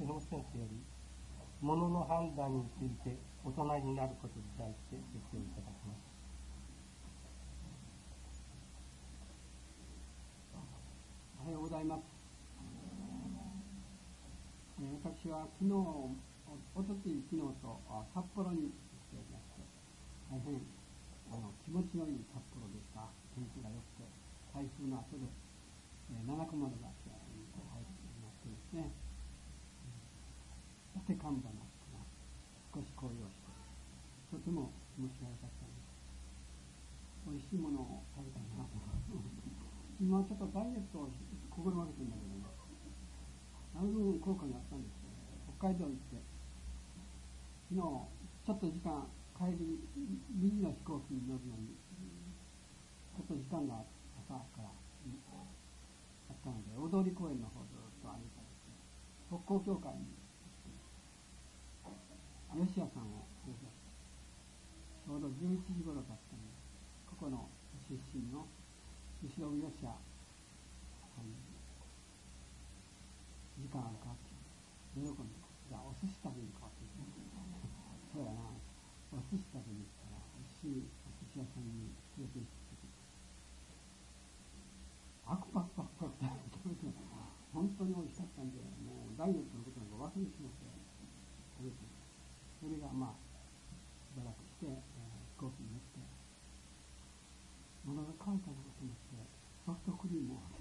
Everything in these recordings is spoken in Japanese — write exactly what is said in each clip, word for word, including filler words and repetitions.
本先生より、物の判断について大人になることに対して説明いただきます。 おはようございます。私は昨日、おとつい昨日と札幌に来ておりまして、大変あの気持ちのいい札幌でした。天気が良くて、台風の後で、えー、七子丸が入っていましてですね、立て看板の少し紅葉して、とても気持ちが良かったんです。おいしいものを食べたいなと。今ちょっとダイエットを心がけてるんだけどね、ある分効果があったんですよ。北海道行って、昨日ちょっと時間、帰り、にじの飛行機に乗るのに、ちょっと時間が朝からあったので、大通公園の方ずっと歩いたりして、北港協会に吉谷さんを出て、ちょうどじゅういちじ頃だったので、ここの出身の後ろ吉谷さんに、時間あるかって喜んで、じゃあお寿司食べに行こうって言って、そうやな、お寿司食べに行ったら、美味しいお寿司屋さんに連れて行って、パクパクパクパク食べて、本当に美味しかったんで、もうダイエットのことなんか忘れてしまって食べて、それがまあしばらくして、えー、飛行機に乗って物が乾いたのかと思ってソフトクリームを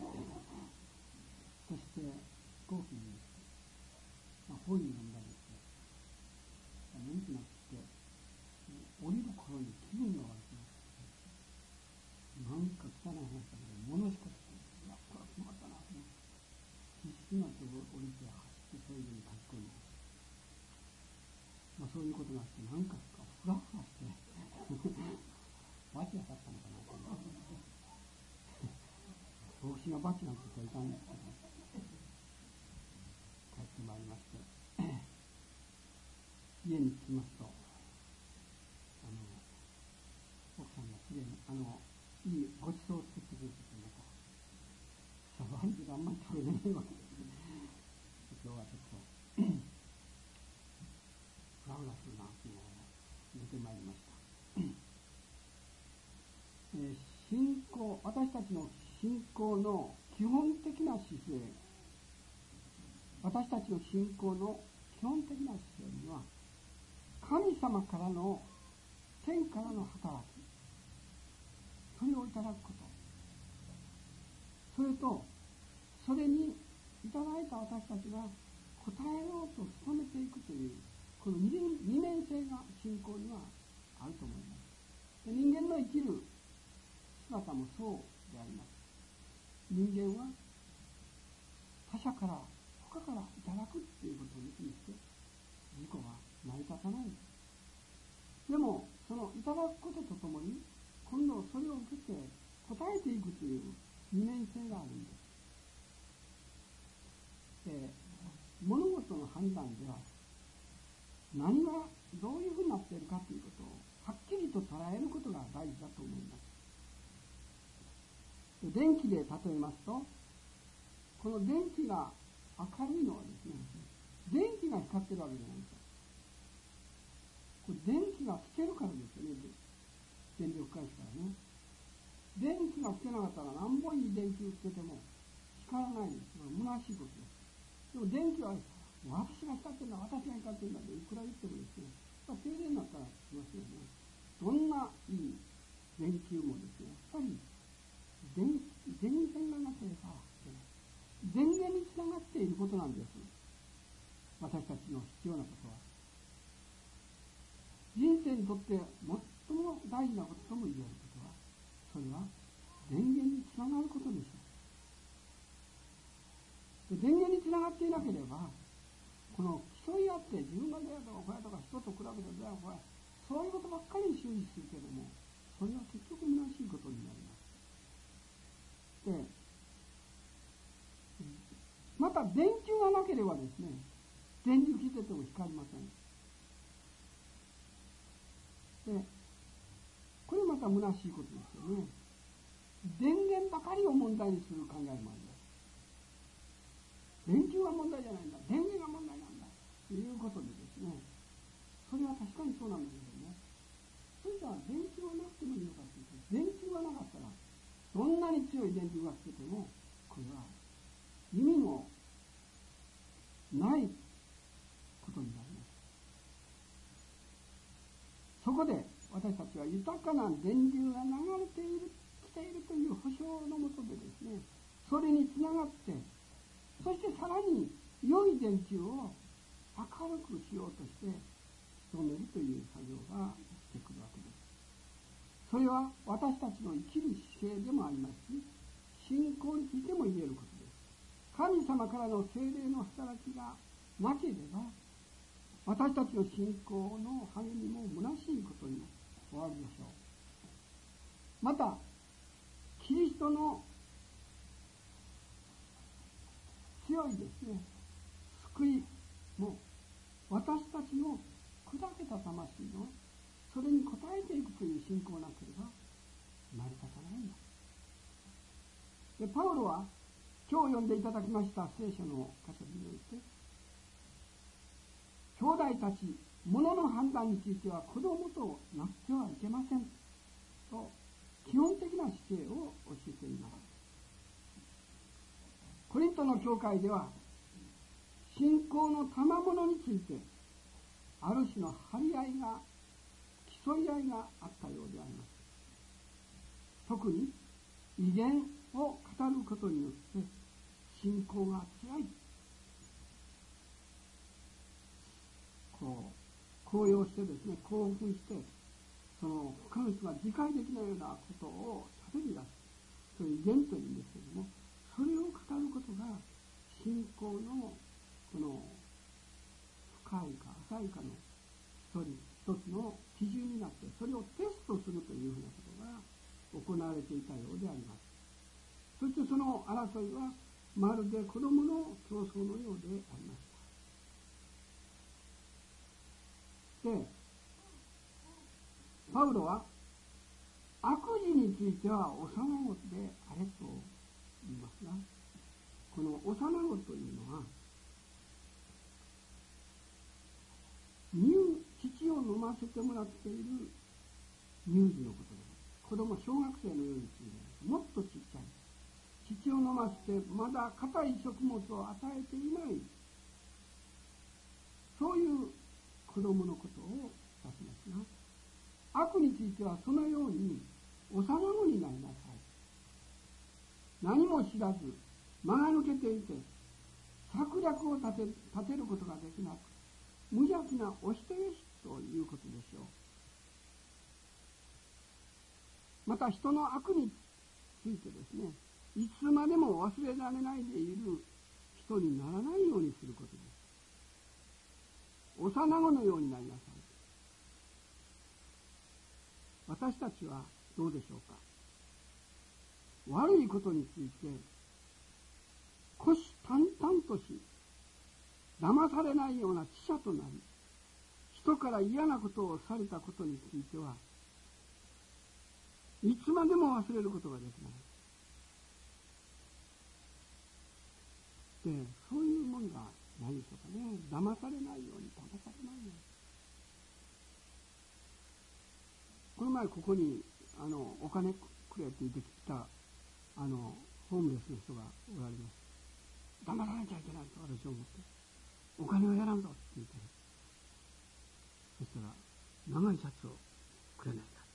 そして飛行機に、まあ、本に読んだりして眠くなって降りる頃に気分が悪くなって、なんか汚い話だけど物しかしていやこれは困ったなと思って必死になって降りて走ってトイレに駆け込んで、まあ、そういうことがあってなんかふらふらしてバチが当たったのかなと思って帽子がバチなんて言ったらいかんですけど帰ってまいりまして家に着きますと、あの奥さんがきれいにあのいいごちそうを作ってくれてて、またシャワールであんまり食べれないわけですね。今日はちょっとフラフラするなというのを出てまいりました。えー、信仰、私たちの信仰の基本的な姿勢、私たちの信仰の基本的な姿勢には、神様からの天からの働き、それをいただくこと、それとそれにいただいた私たちが応えようと努めていくというこの二面性が信仰にはあると思います。で、人間の生きる姿もそうであります。人間は他者から他からいただくということを抜きにして自己は成り立たないんです。でもそのいただくこととともに今度それを受けて応えていくという二面性があるんです。で、物事の判断では何がどういうふうになっているかということをはっきりと捉えることが大事だと思います。で、電気で例えますと、この電気が明るいのはですね、電気が光ってるわけじゃないんですよ。これ電気がつけるからですよね。電力会社からね。電気がつけなかったら何本いい電球つけても光らないんです。虚しいことです。でも電気は私が光ってるんだ、私が光ってるんだっていくら言ってもですね、停電になったらしますよね。どんないい電球もですね、やっぱり電電線がなければ電源につながっていることなんです。私たちの必要なことは人生にとって最も大事なこととも言えることは、それは電源につながることでしょう。電源につながっていなければ、この競い合って自分がどうやとかこれとか人と比べてどうやとかそういうことばっかりに終始するけども、それは結局虚しいことになります。で、また電球がなければですね、電流切ってても光りません。で、これまた虚しいことですよね。電源ばかりを問題にする考えもあります。電球が問題じゃないんだ、電源が問題ということでですね、それは確かにそうなんだけどね、それじゃあ電球はなくてもいいのかというと、電球がなかったらどんなに強い電球がつけてもこれは意味のないことになります。そこで私たちは豊かな電流が流れている来ているという保証のもとでですね、それにつながって、そしてさらに良い電球を明るくしようとして努めるという作業が起きてくるわけです。それは私たちの生きる姿勢でもありますし、信仰についても言えることです。神様からの聖霊の働きがなければ、私たちの信仰の励みも虚しいことに終わるでしょう。また、キリストの強いですね、救いも、私たちの砕けた魂のそれに応えていくという信仰なければ成り立たないんだ。で、パウロは今日読んでいただきました聖書の箇所において、兄弟たち、物の判断については子供となってはいけませんと基本的な姿勢を教えています。コリントの教会では信仰の賜物についてある種の張り合いが、競い合いがあったようであります。特に威厳を語ることによって信仰が強い、こう高揚してですね、興奮して、その他の人が理解できないようなことを喋り出す、そういう威厳というんですけれども、それを語ることが信仰のこの深いか浅いかの一人一つの基準になって、それをテストするというふうなことが行われていたようであります。そしてその争いはまるで子供の競争のようでありました。で、パウロは悪事については幼子であれと言いますが、この幼子というのは乳乳を飲ませてもらっている乳児のことです。子供、小学生のようにするのもっとちっちゃい、乳を飲ませてまだ硬い食物を与えていない、そういう子供のことを指しますが、悪についてはそのように幼子になりなさい。何も知らず間が抜けていて策略を立て、立てることができなく、無邪気なお人よしということでしょう。また人の悪についてですね、いつまでも忘れられないでいる人にならないようにすることです。幼子のようになりなさい。私たちはどうでしょうか。悪いことについて虎視眈々とし、騙されないような知者となり、人から嫌なことをされたことについてはいつまでも忘れることができない。で、そういうもんがないでしょうかね。騙されないように、騙されないように。この前ここにあのお金くれって言ってきたあのホームレスの人がおられます。騙されちゃいけないと私は思って、お金をやらんぞって言って、そしたら長いシャツをくれないか。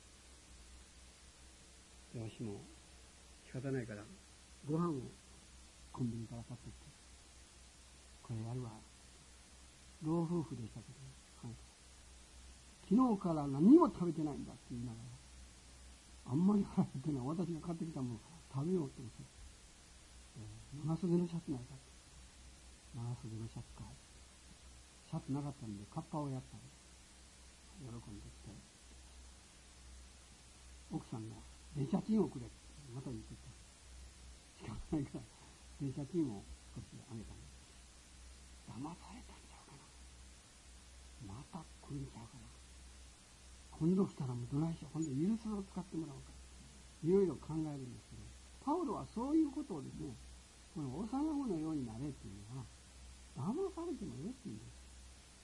で、わしも仕方ないからご飯をコンビニから買ってきて、これやるわ。老夫婦でしたけど、はい、昨日から何も食べてないんだって言いながら、あんまり腹減ってない、私が買ってきたもの食べようと思って、えー、長袖のシャツないかって、長袖のシャツか、シャツなかったんでカッパをやったら喜んできて、奥さんが電車賃をくれってまた言ってきた。しかないから電車賃を少しあげたんです。騙されたんちゃうかな、また来るんちゃうかな、今度したらもうどないしよう、今度ユースを使ってもらおうか、いろいろ考えるんですけど、パウロはそういうことをですね、この幼子のようになれっていうのは、騙されてもよっていうんです。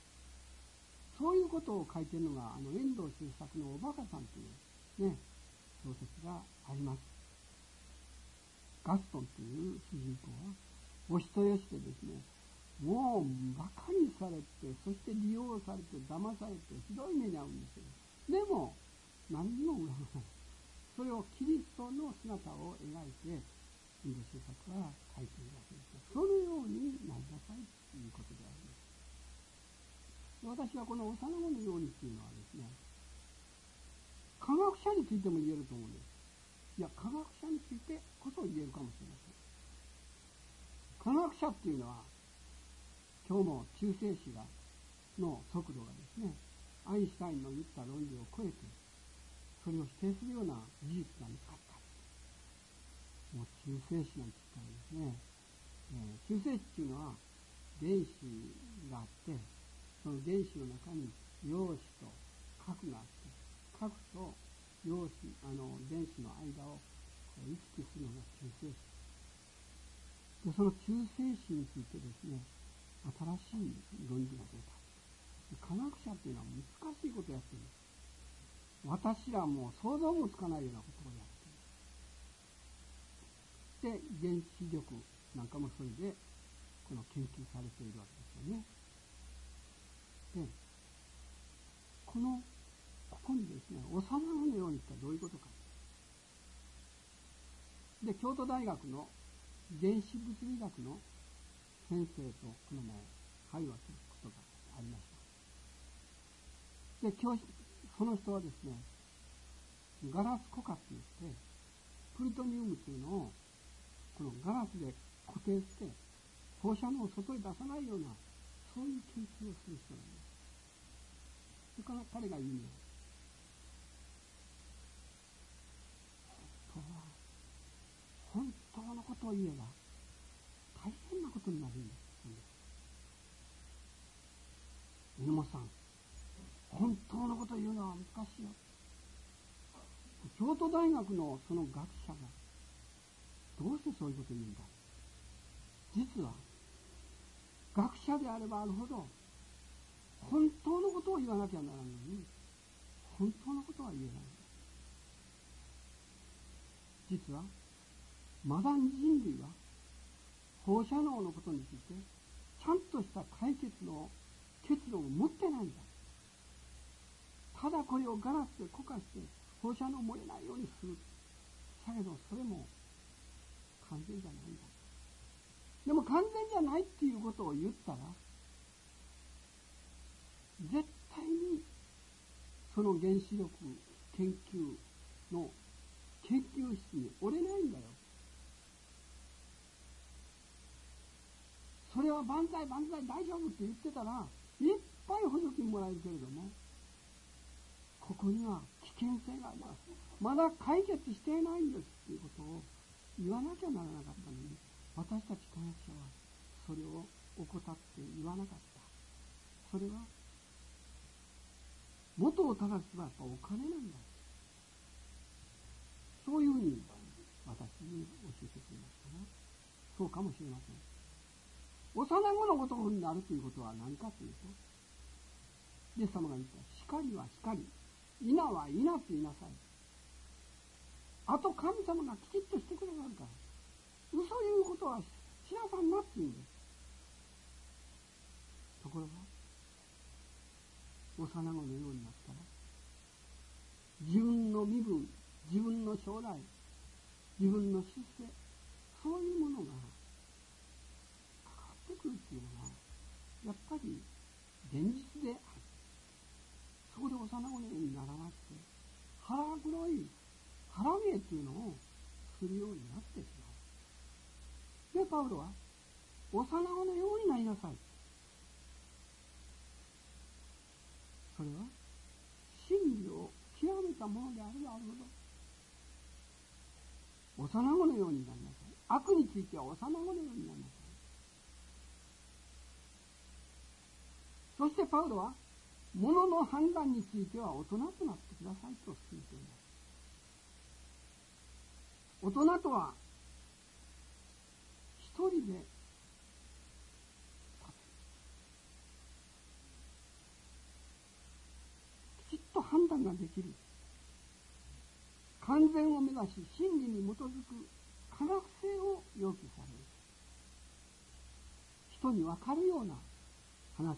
そういうことを書いているのが、あの遠藤周作のおバカさんというね、小説があります。ガストンという主人公は、お人よしでですね、もう馬鹿にされて、そして利用されて、騙されて、ひどい目に遭うんですよ。でも、何にも恨まない。それをキリストの姿を描いて、遠藤周作は書いているわけです。そのようになりなさいということであります。私はこの幼子のようにというのはですね、科学者についても言えると思うんです。いや、科学者についてこそ言えるかもしれません。科学者っていうのは、今日も中性子がの速度がですね、アインシュタインの言った論理を超えて、それを否定するような事実が見つかった。もう中性子なんて言ったらですね、えー、中性子っていうのは電子があって、その電子の中に陽子と核があって、核と陽子、あの電子の間をこう行き来するのが中性子で、その中性子についてですね、新しい論理が出た。科学者っていうのは難しいことをやっている。私らも想像もつかないようなことをやっている。で、原子力なんかもそれでこの研究されているわけですよね。で、このここにですね、幼子のようにってどういうことか。で、京都大学の原子物理学の先生とこの前会話することがありました。で、教師、その人はですね、ガラス固化って言って、プルトニウムというのをこのガラスで固定して放射能を外へ出さないような、そういう研究をする人なんです。それから彼が言うのは、本当のことを言えば大変なことになるんです。犬本さん、本当のことを言うのは難しいよ。京都大学のその学者がどうしてそういうことを言うんだ。実は学者であればあるほど本当のことを言わなきゃならないのに、本当のことは言えない。実はまだ人類は放射能のことについてちゃんとした解決の結論を持ってないんだ。ただこれをガラスで固化して放射能漏れないようにする。だけどそれも完全じゃないんだ。でも完全じゃないっていうことを言ったら、絶対にその原子力研究の研究室に折れないんだよ。それは万歳万歳大丈夫って言ってたら、いっぱい補助金もらえるけれども、ここには危険性があります。まだ解決していないんですっていうことを言わなきゃならなかったのに、私たち科学者はそれを怠って言わなかった。それは元を正すのはやっぱお金なんだ。そういうふうに私に教えてくれましたが、そうかもしれません。幼子のごとくになるということは何かというと、イエス様が言った光は光、稲は稲と言いなさい。あと神様がきちっとしてくれるから、嘘言うことはしなさんなって言うんです。ところが幼子のようになったら、自分の身分、自分の将来、自分の出世、そういうものが関わってくるっていうのはやっぱり現実である。そこで幼子のようにならなくて、腹黒い腹芸っていうのをするようになってしまう。で、パウロは幼子のようになりなさい。それは真理を極めたものであればあるほど、幼子のようになりなさい。悪については幼子のようになりなさい。そしてパウロは物の判断については大人となってくださいと勧めています。大人とは一人で立つ。 断ができる、完全を目指し真理に基づく科学性を要求される。人に分かるような話、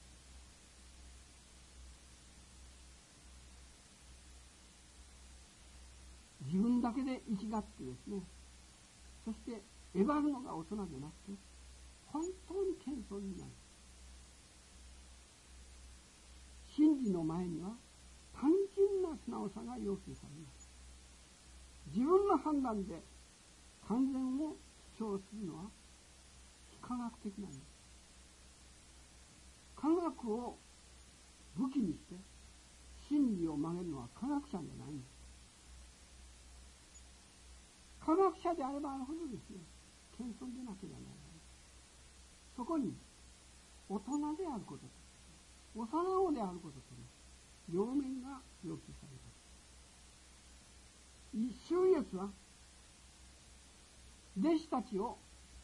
自分だけで生きがってですね、そしてえばるのが大人でなくて本当に謙遜になる。真理の前には単純な素直さが要求されます。自分の判断で完全を主張するのは非科学的なんです。科学を武器にして真理を曲げるのは科学者じゃないんです。科学者であればあるほどですね、謙遜でなければならない。そこに大人であることと幼子であることと両面が要求されます。主イエスは弟子たちを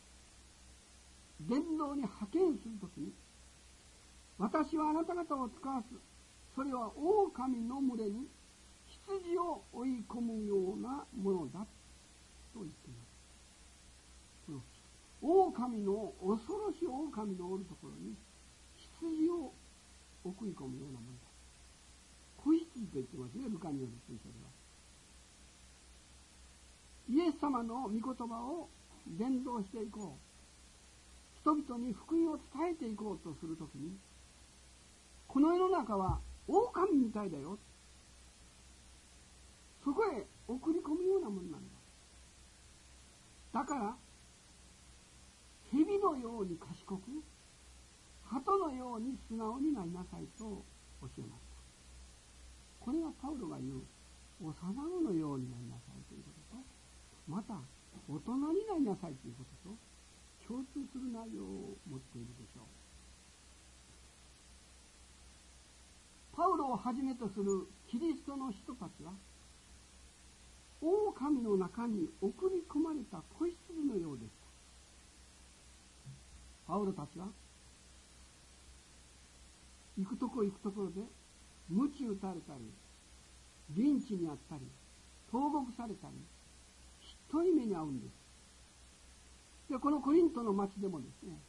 伝道に派遣するときに、私はあなた方を使わす、それは狼の群れに羊を追い込むようなものだと言っています。狼の恐ろしい狼のおるところに羊を送り込むようなものだ。子羊と言ってますね、ルカによる聖書では。イエス様の御言葉を伝道していこう、人々に福音を伝えていこうとするときに、この世の中は狼みたいだよ、そこへ送り込むようなものなんだ。だから蛇のように賢く、鳩のように素直になりなさいと教えました。これがパウロが言う幼子のようになりなさいということと、また大人になりなさいということと共通する内容を持っているでしょう。パウロをはじめとするキリストの人たちは狼の中に送り込まれた子羊のようでした。パウロたちは行くとこ行くところで鞭打たれたり、リンチにあったり、投獄されたり、ひどい目に遭うんです。で、このコリントの町でもですね、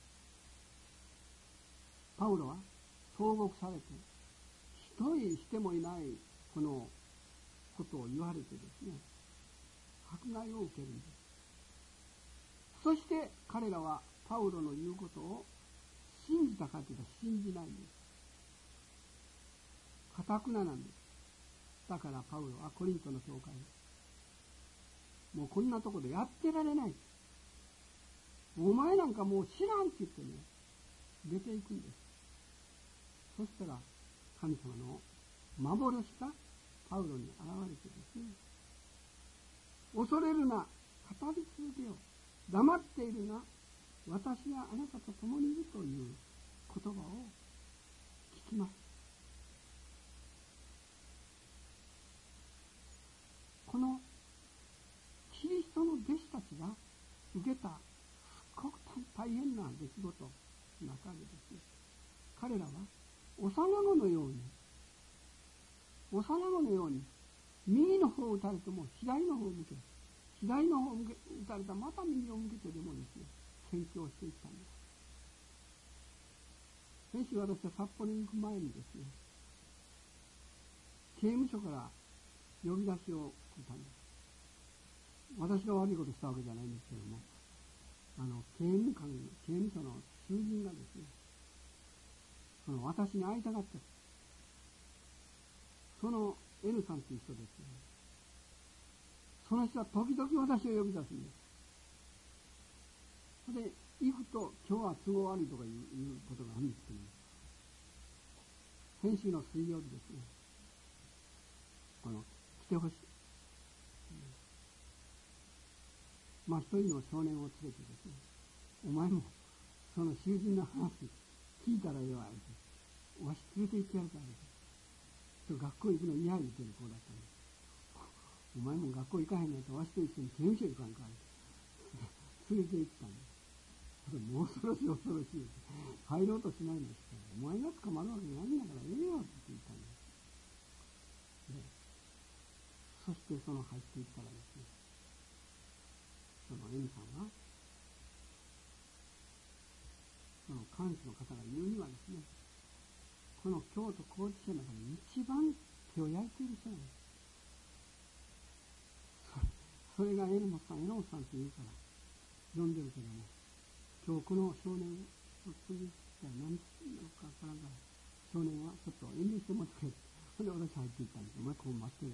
パウロは投獄されて、ひどいしてもいないこのことを言われてですね、迫害を受けるんです。そして彼らはパウロの言うことを信じたかというと信じないんです。堅くななんです。だからパウロはコリントの教会に、もうこんなとこでやってられない、お前なんかもう知らんって言ってね、出ていくんです。そしたら神様の幻がパウロに現れてですね、恐れるな、語り続けよう、黙っているな、私があなたと共にいるという言葉を聞きます。このキリストの弟子たちが受けたすごく大変な出来事の中でですね、彼らは幼子のように幼子のように右の方を打たれても左の方を向け、左の方を打たれたらまた右を向けてでもですね、宣教していったんです。先週私は札幌に行く前にですね、刑務所から呼び出しを受けたんです。私が悪いことしたわけじゃないんですけども、あの刑務官、刑務所の囚人がですね、その私に会いたかった。その N さんという人ですね、その人は時々私を呼び出すんです。それで行くと今日は都合悪いとかいういうことがあるんですけど、先週の水曜日ですね、この来てほしい、まあ一人の少年を連れてですね、お前もその囚人の話聞いたらええわ、わし連れて行ってやるからです。学校行くの嫌言ってる子だったんです。お前も学校行かへんのやったらわしと一緒に刑務所行かんか連れて行ったんです。もう恐ろしい恐ろしい。入ろうとしないんですけど、お前が捕まるわけないんだからええよって言ったんです。 そしてその入っていったらですね、その N さんは、その看守の方が言うにはですね、この京都拘置所の中に一番手を焼いている人なんです。それが榎本さん、榎本さんと言うから呼んでるけども、今日この少年を次じゃ何なのかわからんから、少年はちょっと遠慮してもらってくれ。それで私入っていったんです。お前ここ待ってる。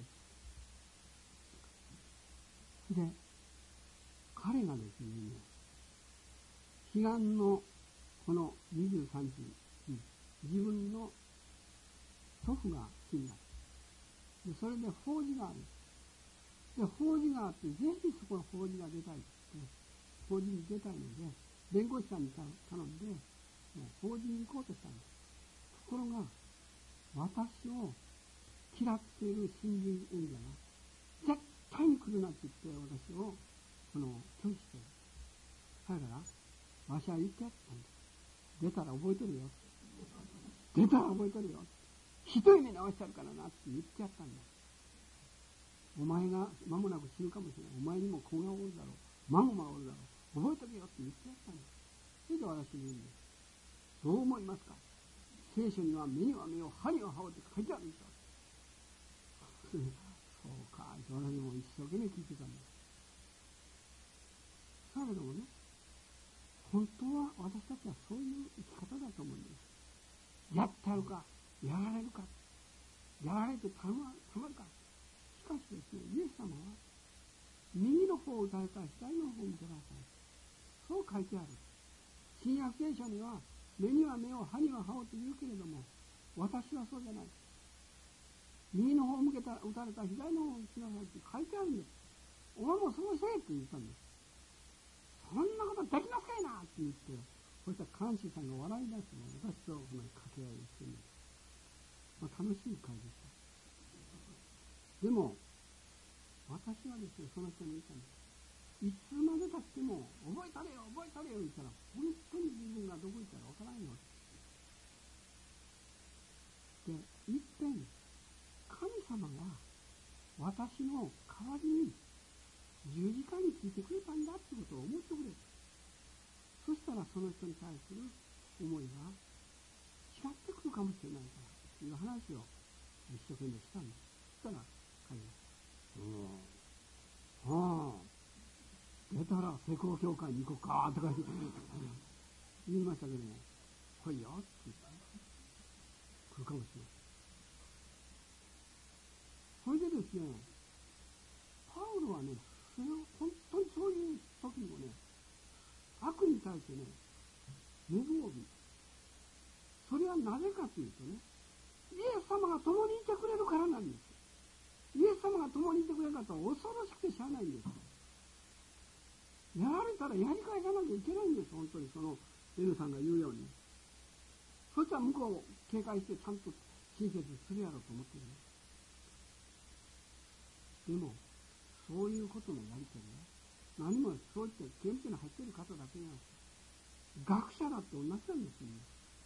で、彼がですね、彼岸のこのにじゅうさんにちに自分の祖父が死んだ。で、それで法事がある。で、法事があって、ぜひそこの法事が出たいって、法事に出たいので、弁護士さんに頼んで、法事に行こうとしたんです。ところが、私を嫌っている新人演者が、絶対に来るなって言って、私を、この、拒否してる。だから、わしは言ってやったんです。出たら覚えてるよ。出たら覚えてるよ。ひどい目直してるからなって言ってやったんだ。お前が間もなく死ぬかもしれない。お前にも子がおるだろう。孫がおるだろう。覚えとけよって言ってやったんです。それで私に言うんです。どう思いますか？聖書には目には目を、歯には歯をって書いてあるんですよ。そうか、それにも一生懸命聞いてたんです。だけどもね、本当は私たちはそういう生き方だと思うんです。やってやるか、やられるか、やられてたまるか。しかしですね、イエス様は、右の方を打たれたら左の方を見てください。そう書いてある。新約聖書には、目には目を、歯には歯をと言うけれども、私はそうじゃない。右の方を向けた、打たれたら左の方を打ちなさいって書いてあるんです。お前もそうせえって言ったんです。そんなことできますかいなって言って、そしたら看守さんが笑い出して、私とこの掛け合いをしてるんです。まあ、楽しい会でした。でも、私はですね、その人に言ったんです。いつまでたっても、覚えたれよ、覚えたれよ言ったら、本当に自分がどこ行ったらわからんよ。で、いっぺん、神様が私の代わりに十字架についてくれたんだってことを思ってくれ。そしたらその人に対する思いが違ってくるかもしれないからという話を一生懸命したんです。そしたら彼が、うん、ああ、出たら施工協会に行こうかとか言いましたけども、来いよって言ったら来るかもしれない。それでですね、パウロはね、それを本当にそういう時にもね、悪に対してね、目防備。それはなぜかというとね、イエス様が共にいてくれるからなんです。イエス様が共にいてくれなかったら恐ろしくてしゃあないんです。やられたらやり返さなきゃいけないんです、本当にその N さんが言うように。そしたら向こうを警戒してちゃんと親切するやろうと思ってるんです。でも、そういうことのやり取りは、何もそういって原点に入っている方だけじゃなくて、学者だって同じなんですね。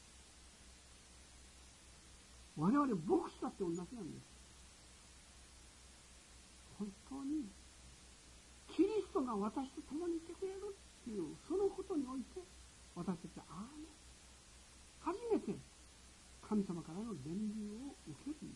我々牧師だって同じなんです。本当にキリストが私と共にいてくれるっていうそのことにおいて、私たちはああね、初めて神様からの伝流を受けるんです。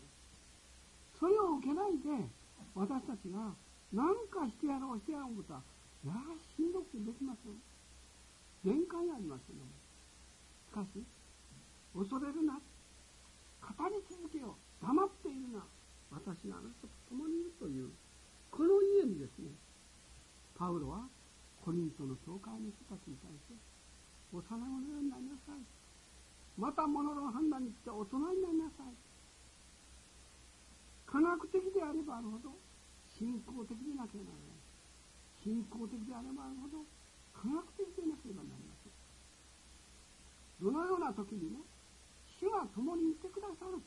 それを受けないで私たちが何かしてやろうしてやろうことは、いやーしんどくてできません。限界ありますけども、しかし恐れるな、語り続けよう、黙っているな、私があなたと共にいるというこの家にですね、パウロはコリントの教会の人たちに対して、幼子のようになりなさい、また物の判断に来て大人になりなさい。科学的であればあるほど信仰的でなければならない。信仰的であればあるほど科学的でなければなりません。どのような時にも主が共にいてくださる。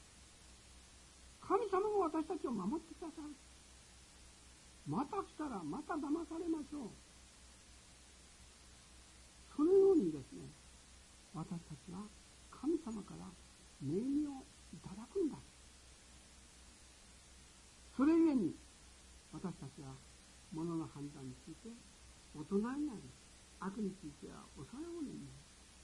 神様も私たちを守ってくださる。また来たらまた騙されましょう。そのようにですね、私たちは神様から恵みをいただくんだ。それゆえに物の判断について大人になり、悪については幼い者になり、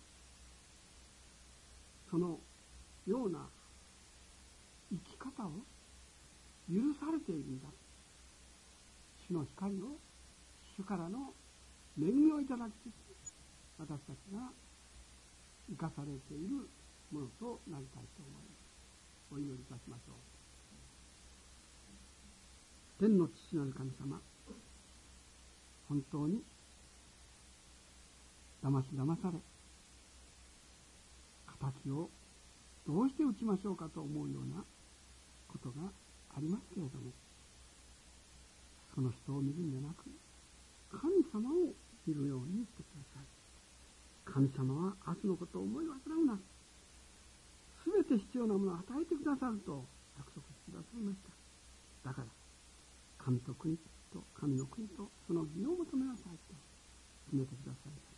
そのような生き方を許されているんだ。主の光を、主からの恵みをいただきつつ、私たちが生かされているものとなりたいと思います。お祈りいたしましょう。天の父なる神様、本当に騙し騙され、敵をどうして打ちましょうかと思うようなことがありますけれども、その人を見るんじゃなく、神様を見るようにしてください。神様は明日のことを思い忘れなく、すべて必要なものを与えてくださると約束してくださいました。だから、神と国と、神の国とその義を求めなさいと決めてくださいました。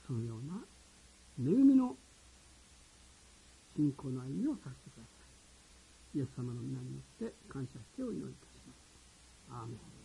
そのような恵みの信仰の歩みをさせてください。イエス様の皆によって感謝してお祈りいたします。アーメン。